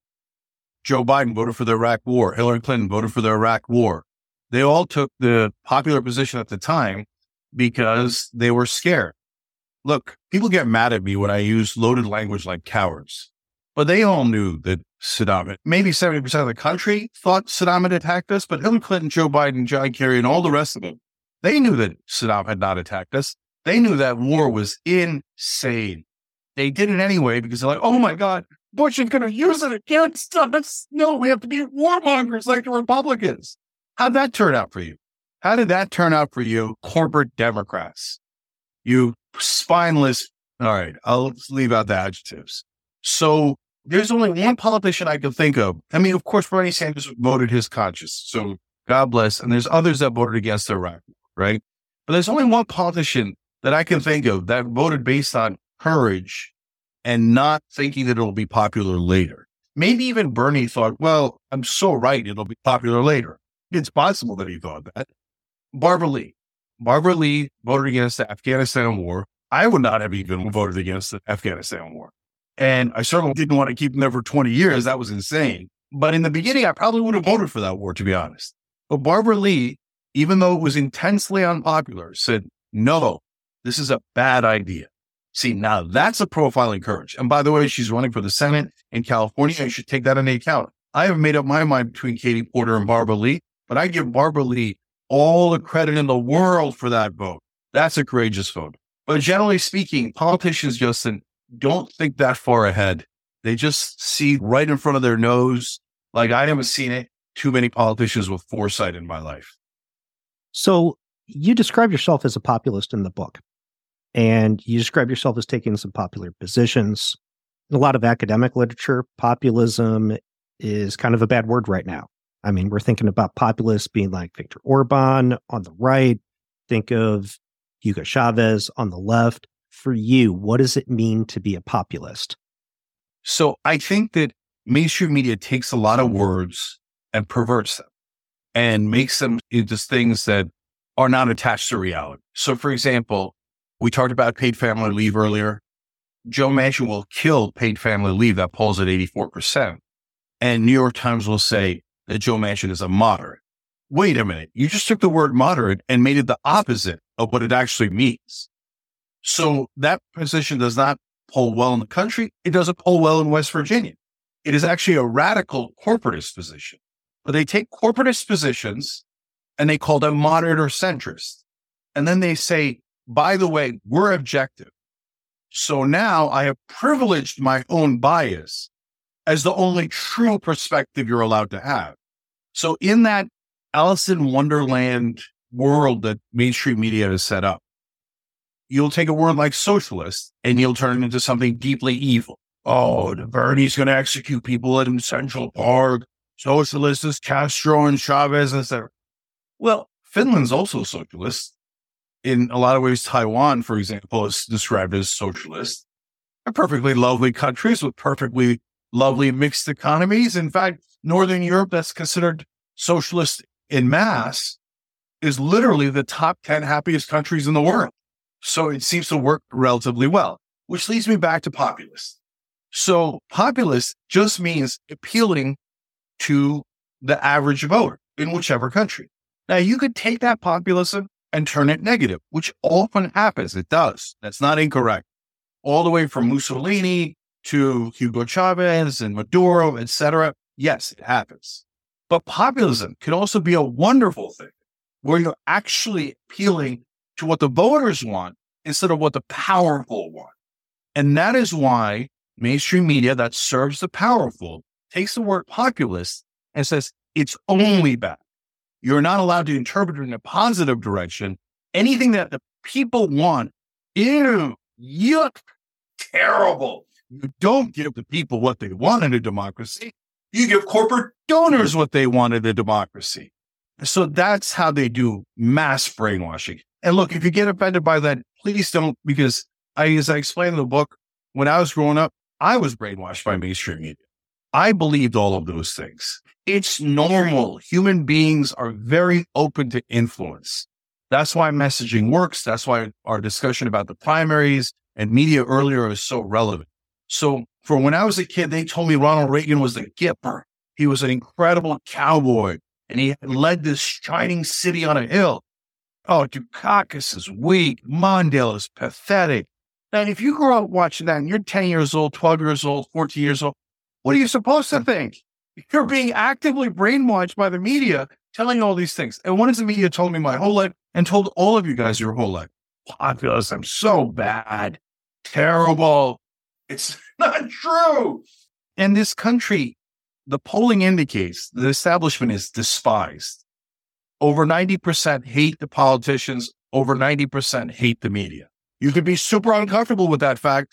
Joe Biden voted for the Iraq War. Hillary Clinton voted for the Iraq War. They all took the popular position at the time because they were scared. Look, people get mad at me when I use loaded language like cowards, but they all knew that Saddam, maybe seventy percent of the country thought Saddam had attacked us, but Hillary Clinton, Joe Biden, John Kerry, and all the rest of them, they knew that Saddam had not attacked us. They knew that war was insane. They did it anyway because they're like, oh my God, Bush is going to use it against us. No, we have to be warmongers like the Republicans. How'd that turn out for you? How did that turn out for you, corporate Democrats? You spineless. All right, I'll leave out the adjectives. So there's only one politician I can think of. I mean, of course, Bernie Sanders voted his conscience. So God bless. And there's others that voted against Iraq, right? But there's only one politician that I can think of that voted based on courage and not thinking that it'll be popular later. Maybe even Bernie thought, well, I'm so right, it'll be popular later. It's possible that he thought that. Barbara Lee. Barbara Lee voted against the Afghanistan war. I would not have even voted against the Afghanistan war. And I certainly didn't want to keep them there for twenty years. That was insane. But in the beginning, I probably would have voted for that war, to be honest. But Barbara Lee, even though it was intensely unpopular, said, no, this is a bad idea. See, now that's a profiling courage. And by the way, she's running for the Senate in California. You should take that into account. I have made up my mind between Katie Porter and Barbara Lee, but I give Barbara Lee all the credit in the world for that vote. That's a courageous vote. But generally speaking, politicians, Justin, don't think that far ahead. They just see right in front of their nose. Like I haven't seen it. Too many politicians with foresight in my life. So you describe yourself as a populist in the book, and you describe yourself as taking some popular positions. In a lot of academic literature, populism is kind of a bad word right now. I mean, we're thinking about populists being like Viktor Orban on the right. Think of Hugo Chavez on the left. For you, what does it mean to be a populist? So I think that mainstream media takes a lot of words and perverts them and makes them into things that are not attached to reality. So for example, we talked about paid family leave earlier. Joe Manchin will kill paid family leave. That polls at eighty-four percent. And New York Times will say that Joe Manchin is a moderate. Wait a minute. You just took the word moderate and made it the opposite of what it actually means. So that position does not poll well in the country. It doesn't poll well in West Virginia. It is actually a radical corporatist position. But they take corporatist positions and they call them moderate or centrist. And then they say, by the way, we're objective. So now I have privileged my own bias as the only true perspective you're allowed to have. So in that Alice in Wonderland world that mainstream media has set up, you'll take a word like socialist and you'll turn it into something deeply evil. Oh, the Bernie's going to execute people in Central Park. Socialist is Castro and Chavez, et cetera. Well, Finland's also socialist. In a lot of ways, Taiwan, for example, is described as socialist. They're perfectly lovely countries with perfectly lovely mixed economies. In fact, Northern Europe, that's considered socialist in mass, is literally the top ten happiest countries in the world. So it seems to work relatively well, which leads me back to populist. So populist just means appealing to the average voter in whichever country. Now, you could take that populism and turn it negative, which often happens. It does. That's not incorrect. All the way from Mussolini to Hugo Chavez and Maduro, et cetera. Yes, it happens. But populism can also be a wonderful thing where you're actually appealing to what the voters want instead of what the powerful want. And that is why mainstream media that serves the powerful takes the word populist and says it's only bad. You're not allowed to interpret it in a positive direction. Anything that the people want, ew, yuck, terrible. You don't give the people what they want in a democracy. You give corporate donors what they want in a democracy. So that's how they do mass brainwashing. And look, if you get offended by that, please don't, because I, as I explained in the book, when I was growing up, I was brainwashed by mainstream media. I believed all of those things. It's normal. Human beings are very open to influence. That's why messaging works. That's why our discussion about the primaries and media earlier is so relevant. So for when I was a kid, they told me Ronald Reagan was the Gipper. He was an incredible cowboy and he led this shining city on a hill. Oh, Dukakis is weak. Mondale is pathetic. And if you grow up watching that and you're ten years old, twelve years old, fourteen years old, what are you supposed to think? You're being actively brainwashed by the media telling all these things. And what has the media told me my whole life and told all of you guys your whole life? Populism, so bad, terrible. It's not true. In this country, the polling indicates the establishment is despised. Over ninety percent hate the politicians. Over ninety percent hate the media. You could be super uncomfortable with that fact.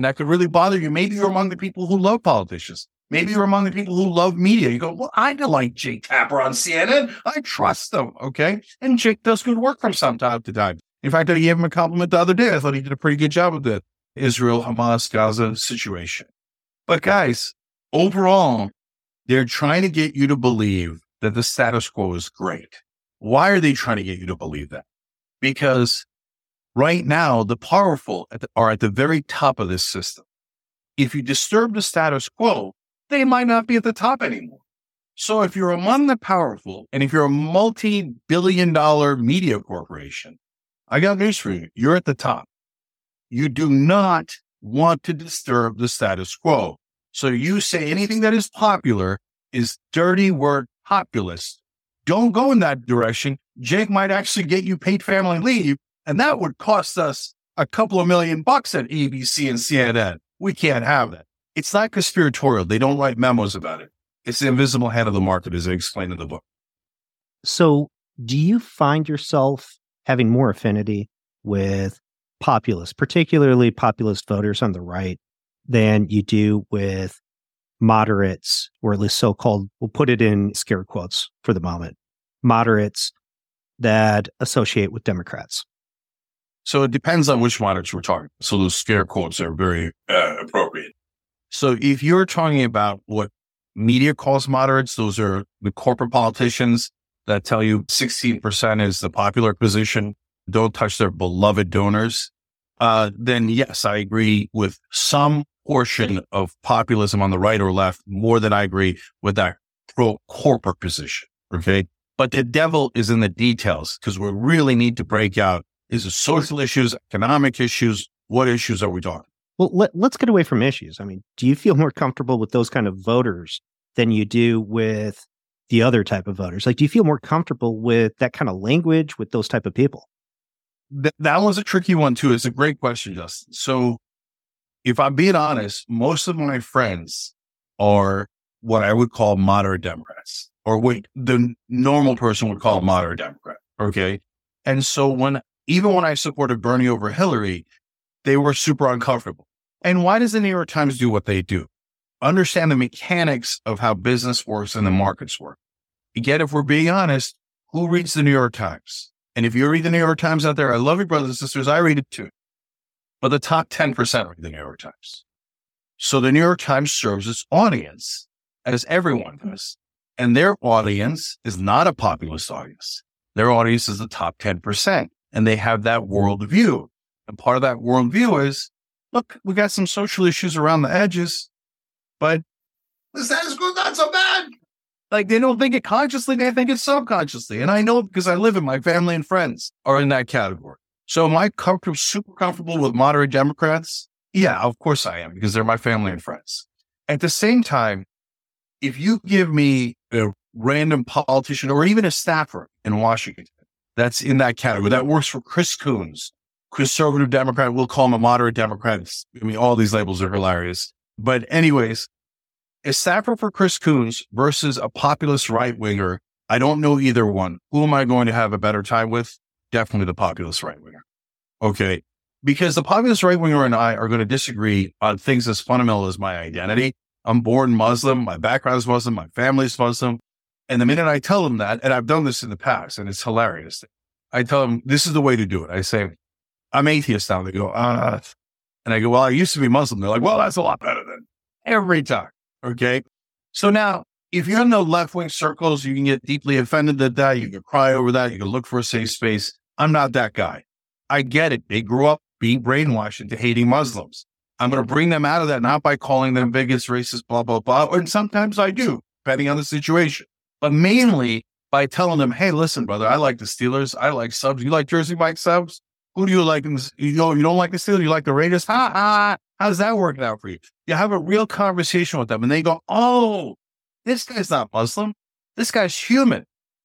And that could really bother you. Maybe you're among the people who love politicians. Maybe you're among the people who love media. You go, well, I don't like Jake Tapper on C N N. I trust them, okay? And Jake does good work from some time to time. In fact, I gave him a compliment the other day. I thought he did a pretty good job with the Israel, Hamas, Gaza situation. But guys, overall, they're trying to get you to believe that the status quo is great. Why are they trying to get you to believe that? Because right now, the powerful at the, are at the very top of this system. If you disturb the status quo, they might not be at the top anymore. So if you're among the powerful, and if you're a multi-billion dollar media corporation, I got news for you. You're at the top. You do not want to disturb the status quo. So you say anything that is popular is dirty word populist. Don't go in that direction. Jake might actually get you paid family leave, and that would cost us a couple of million bucks at A B C and C N N. We can't have that. It's not conspiratorial. They don't write memos about it. It's the invisible hand of the market, as I explained in the book. So do you find yourself having more affinity with populists, particularly populist voters on the right, than you do with moderates, or at least so-called, we'll put it in scare quotes for the moment, moderates that associate with Democrats? So it depends on which moderates we're talking. So those scare quotes are very uh, appropriate. So if you're talking about what media calls moderates, those are the corporate politicians that tell you sixteen percent is the popular position, don't touch their beloved donors, uh, then yes, I agree with some portion of populism on the right or left more than I agree with that pro-corporate position, okay? But the devil is in the details, because we really need to break out, is it social issues, economic issues, what issues are we talking? Well, let, let's get away from issues. I mean, do you feel more comfortable with those kind of voters than you do with the other type of voters? Like, do you feel more comfortable with that kind of language with those type of people? Th- that was a tricky one, too. It's a great question, Justin. So if I'm being honest, most of my friends are what I would call moderate Democrats, or what the normal person would call a moderate Democrat, okay? And so when even when I supported Bernie over Hillary, they were super uncomfortable. And why does the New York Times do what they do? Understand the mechanics of how business works and the markets work. Again, if we're being honest, who reads the New York Times? And if you read the New York Times out there, I love you, brothers and sisters, I read it too. But the top ten percent read the New York Times. So the New York Times serves its audience, as everyone does. And their audience is not a populist audience. Their audience is the top ten percent. And they have that worldview. And part of that worldview is, look, we got some social issues around the edges, but the status quo is not so bad. Like, they don't think it consciously, they think it subconsciously. And I know because I live in my family and friends are in that category. So am I comfortable, super comfortable with moderate Democrats? Yeah, of course I am, because they're my family and friends. At the same time, if you give me a random politician or even a staffer in Washington that's in that category, that works for Chris Coons, conservative Democrat, we'll call him a moderate Democrat. I mean, all these labels are hilarious. But anyways, a staffer for Chris Coons versus a populist right-winger, I don't know either one. Who am I going to have a better time with? Definitely the populist right-winger. Okay. Because the populist right-winger and I are going to disagree on things as fundamental as my identity. I'm born Muslim. My background is Muslim. My family is Muslim. And the minute I tell them that, and I've done this in the past, and it's hilarious, I tell them, this is the way to do it. I say, I'm atheist now. They go, uh, and I go, well, I used to be Muslim. They're like, well, that's a lot better than every time. Okay. So now, if you're in the left-wing circles, you can get deeply offended at that. You can cry over that. You can look for a safe space. I'm not that guy. I get it. They grew up being brainwashed into hating Muslims. I'm going to bring them out of that, not by calling them bigots, racist, blah, blah, blah. And sometimes I do, depending on the situation. But mainly by telling them, hey, listen, brother, I like the Steelers. I like subs. You like Jersey Mike subs? Who do you like? You know, you don't like the Steelers? You like the Raiders? Ha, ha. How's that working out for you? You have a real conversation with them and they go, oh, this guy's not Muslim. This guy's human.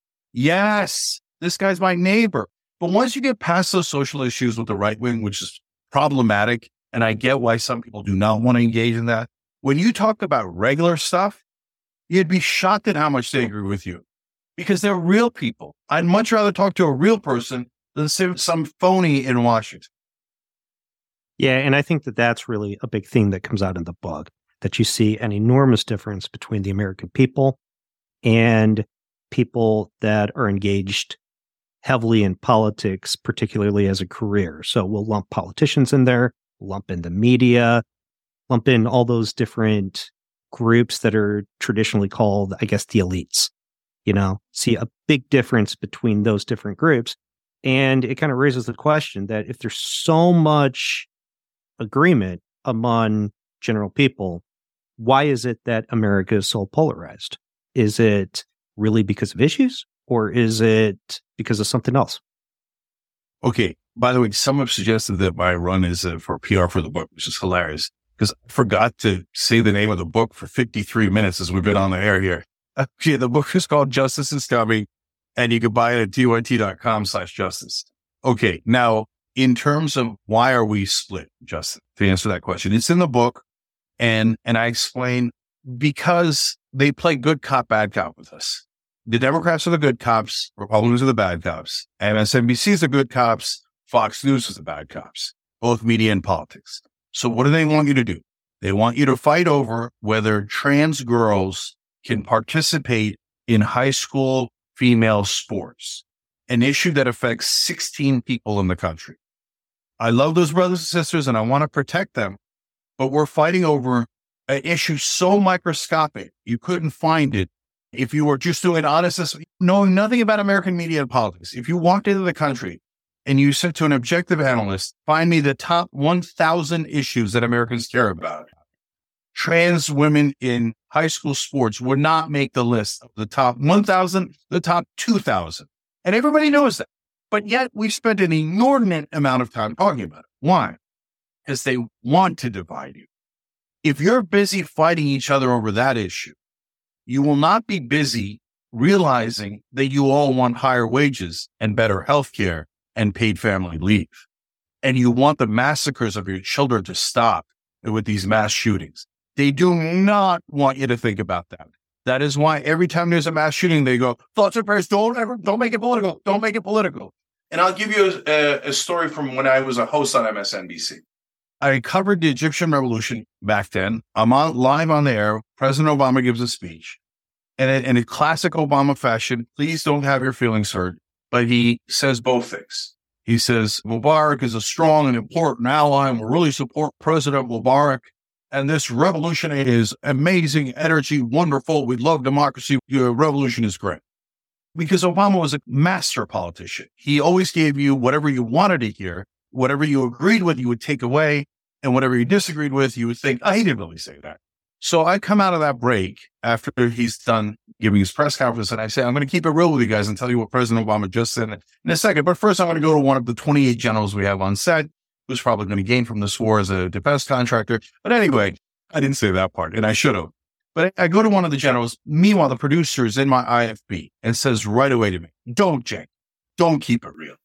Yes, this guy's my neighbor. But once you get past those social issues with the right wing, which is problematic, and I get why some people do not want to engage in that, when you talk about regular stuff, you'd be shocked at how much they agree with you because they're real people. I'd much rather talk to a real person than some phony in Washington. Yeah, and I think that that's really a big thing that comes out in the book, that you see an enormous difference between the American people and people that are engaged heavily in politics, particularly as a career. So we'll lump politicians in there, lump in the media, lump in all those different groups that are traditionally called, I guess, the elites. You know, see a big difference between those different groups. And it kind of raises the question that if there's so much agreement among general people, why is it that America is so polarized? Is it really because of issues, or is it because of something else? Okay. By the way, some have suggested that my run is uh, for P R for the book, which is hilarious because I forgot to say the name of the book for fifty-three minutes as we've been on the air here. Okay, the book is called Justice is Coming, and you can buy it at D Y T dot com slash justice. Okay. Now, in terms of why are we split, Justin, to answer that question, it's in the book. And, and I explain because they play good cop, bad cop with us. The Democrats are the good cops. Republicans are the bad cops. M S N B C is the good cops. Fox News is the bad cops, both media and politics. So what do they want you to do? They want you to fight over whether trans girls can participate in high school female sports, an issue that affects sixteen people in the country. I love those brothers and sisters and I want to protect them, but we're fighting over an issue so microscopic, you couldn't find it if you were just doing honest, knowing nothing about American media and politics. If you walked into the country and you said to an objective analyst, find me the top one thousand issues that Americans care about, trans women in high school sports would not make the list of the top one thousand, the top two thousand. And everybody knows that. But yet we spent an inordinate amount of time talking about it. Why? Because they want to divide you. If you're busy fighting each other over that issue, you will not be busy realizing that you all want higher wages and better health care and paid family leave. And you want the massacres of your children to stop with these mass shootings. They do not want you to think about that. That is why every time there's a mass shooting, they go, thoughts and prayers, don't ever, don't make it political. Don't make it political. And I'll give you a, a story from when I was a host on M S N B C. I covered the Egyptian revolution back then. I'm on live on the air. President Obama gives a speech. And in a classic Obama fashion, please don't have your feelings hurt. But he says both things. He says, Mubarak is a strong and important ally, and we really support President Mubarak. And this revolution is amazing, energy, wonderful. We love democracy. Your revolution is great. Because Obama was a master politician. He always gave you whatever you wanted to hear. Whatever you agreed with, you would take away. And whatever you disagreed with, you would think, oh, he didn't really say that. So I come out of that break after he's done giving his press conference, and I say, I'm going to keep it real with you guys and tell you what President Obama just said in a second. But first, I'm going to go to one of the twenty-eight generals we have on set, who's probably going to gain from this war as a defense contractor. But anyway, I didn't say that part, and I should have. But I go to one of the generals. Meanwhile, the producer is in my I F B and says right away to me, don't, Jake, don't keep it real.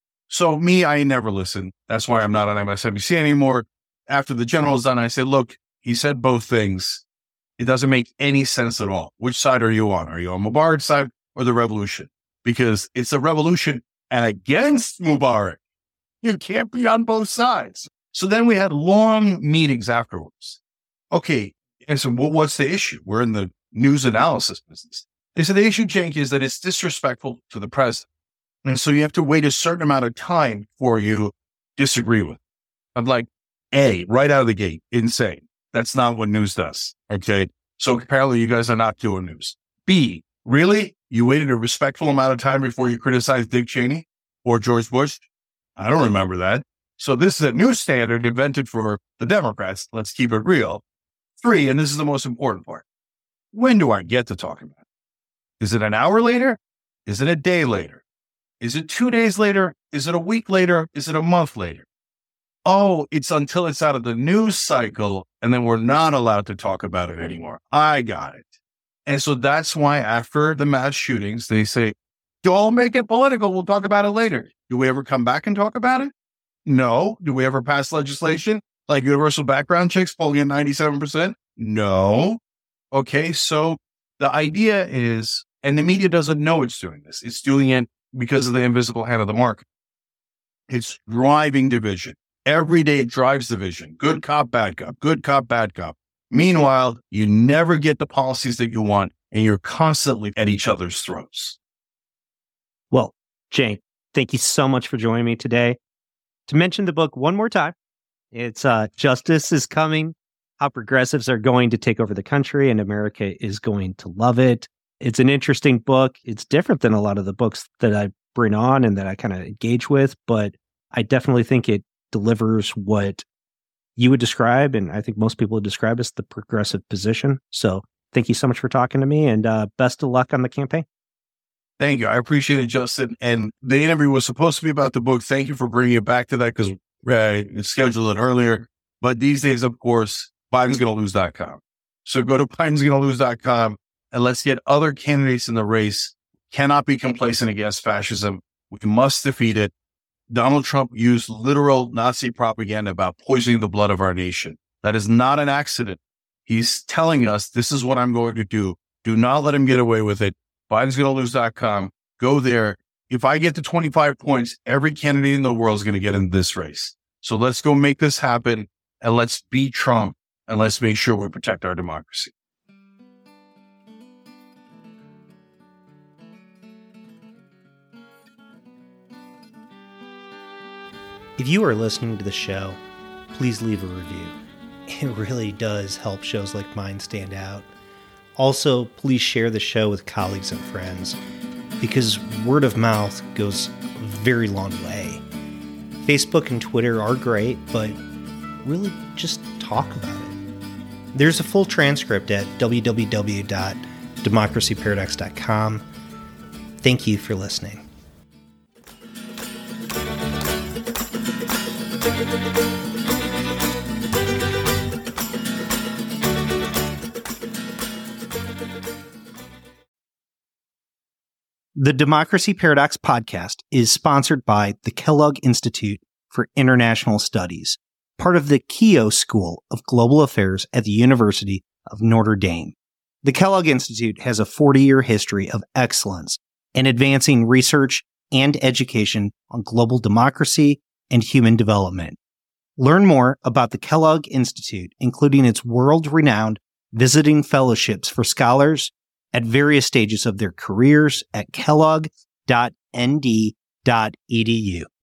So me, I never listen. That's why I'm not on M S N B C anymore. After the general's done, I say, look, he said both things. It doesn't make any sense at all. Which side are you on? Are you on Mubarak's side or the revolution? Because it's a revolution against Mubarak. You can't be on both sides. So then we had long meetings afterwards. Okay. And so what's the issue? We're in the news analysis business. They said the issue, Cenk, is that it's disrespectful to the president. And so you have to wait a certain amount of time for you to disagree with. I'm like, A, right out of the gate, insane. That's not what news does. Okay. So apparently you guys are not doing news. B, really? You waited a respectful amount of time before you criticized Dick Cheney or George Bush? I don't remember that. So this is a new standard invented for the Democrats. Let's keep it real. Three, and this is the most important part. When do I get to talk about it? Is it an hour later? Is it a day later? Is it two days later? Is it a week later? Is it a month later? Oh, it's until it's out of the news cycle, and then we're not allowed to talk about it anymore. I got it. And so that's why after the mass shootings, they say, don't make it political. We'll talk about it later. Do we ever come back and talk about it? No. Do we ever pass legislation like universal background checks polling at ninety-seven percent? No. Okay, so the idea is, and the media doesn't know it's doing this. It's doing it because of the invisible hand of the market. It's driving division. Every day it drives division. Good cop, bad cop, good cop, bad cop. Meanwhile, you never get the policies that you want, and you're constantly at each other's throats. Well, Cenk, thank you so much for joining me today. To mention the book one more time, it's uh, Justice is Coming, How Progressives Are Going to Take Over the Country, and America is Going to Love It. It's an interesting book. It's different than a lot of the books that I bring on and that I kind of engage with, but I definitely think it delivers what you would describe, and I think most people would describe as the progressive position. So thank you so much for talking to me, and uh, best of luck on the campaign. Thank you. I appreciate it, Justin. And the interview was supposed to be about the book. Thank you for bringing it back to that because uh, it's scheduled it earlier. But these days, of course, Bidens Gonna Lose dot com. So go to Bidens Gonna Lose dot com and let's get other candidates in the race. Cannot be complacent against fascism. We must defeat it. Donald Trump used literal Nazi propaganda about poisoning the blood of our nation. That is not an accident. He's telling us this is what I'm going to do. Do not let him get away with it. Bidens Gonna Lose dot com. Go there. If I get to twenty-five points, every candidate in the world is going to get in this race. So let's go make this happen and let's beat Trump and let's make sure we protect our democracy. If you are listening to the show, please leave a review. It really does help shows like mine stand out. Also, please share the show with colleagues and friends because word of mouth goes a very long way. Facebook and Twitter are great, but really just talk about it. There's a full transcript at w w w dot democracy paradox dot com. Thank you for listening. The Democracy Paradox podcast is sponsored by the Kellogg Institute for International Studies, part of the Keough School of Global Affairs at the University of Notre Dame. The Kellogg Institute has a forty-year history of excellence in advancing research and education on global democracy and human development. Learn more about the Kellogg Institute, including its world-renowned visiting fellowships for scholars at various stages of their careers at kellogg dot n d dot e d u.